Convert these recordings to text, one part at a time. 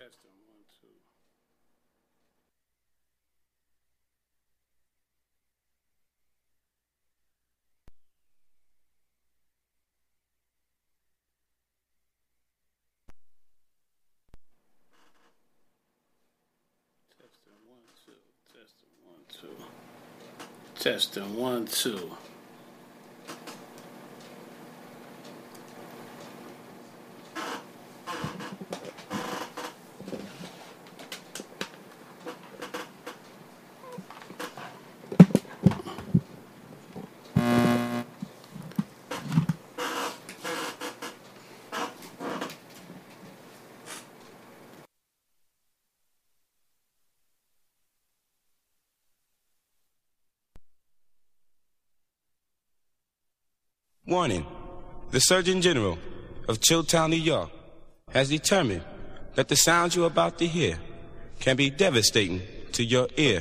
Testing 1 2. Testing 1 2. Warning, the Surgeon General of Chilltown, New York has determined that the sounds you're about to hear can be devastating to your ear.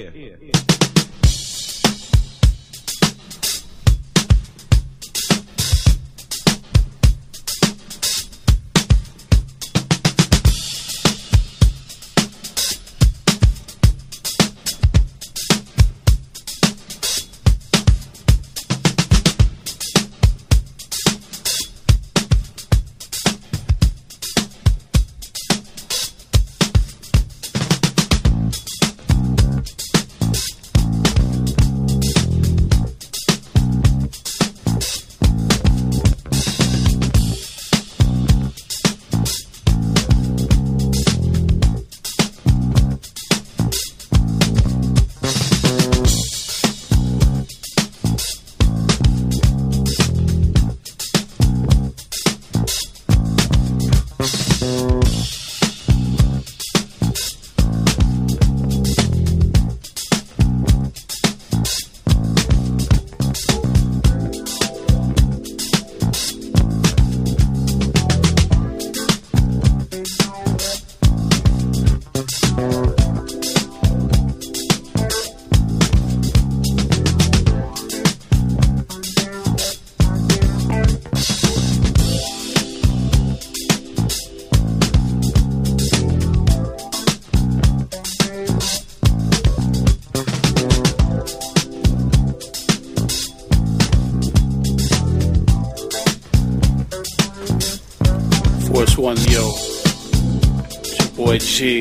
Force One, yo, it's your boy G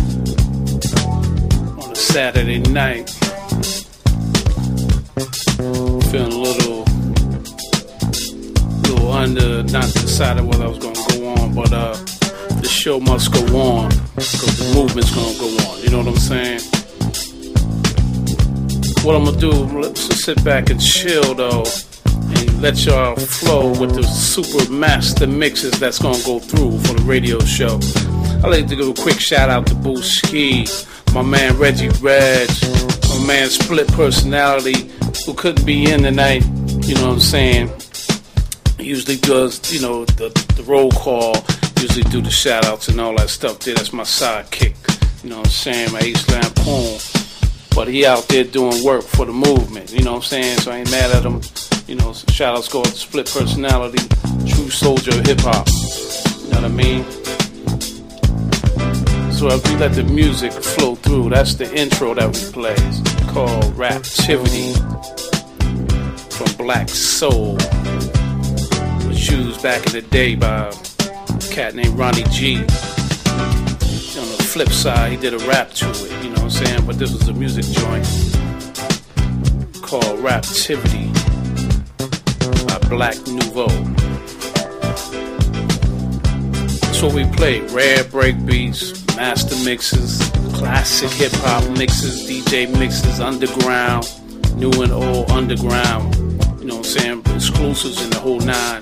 on a Saturday night. Feeling a little under, not decided whether I was going to go on, but the show must go on because the movement's going to go on. You know what I'm saying? What I'm going to do, let's just sit back and chill though. Let y'all flow with the super master mixes that's gonna go through for the radio show. I'd like to give a quick shout out to Boo Ski, my man Reggie Reg, my man Split Personality, who couldn't be in tonight. You know what I'm saying? He usually does, you know, the roll call, usually do the shout outs and all that stuff there. That's my sidekick. You know what I'm saying? My Ace Lampoon. But he out there doing work for the movement. You know what I'm saying? So I ain't mad at him. You know, shout outs go to Split Personality, true soldier of hip hop. You know what I mean? So if we let the music flow through, that's the intro that we play. It's called Raptivity from Black Soul. It was used back in the day by a cat named Ronnie G. On the flip side, he did a rap to it, you know what I'm saying? But this was a music joint called Raptivity by Black Nouveau. That's what we play. Rare break beats, master mixes, classic hip hop mixes, DJ mixes, underground, new and old underground. You know what I'm saying? Exclusives in the whole nine.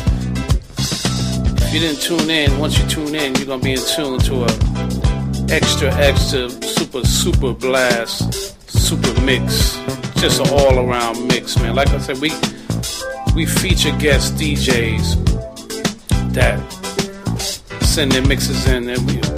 If you didn't tune in, once you tune in, you're going to be in tune to a extra, super blast, super mix. Just an all-around mix, man. Like I said, we feature guest DJs that send their mixes in, and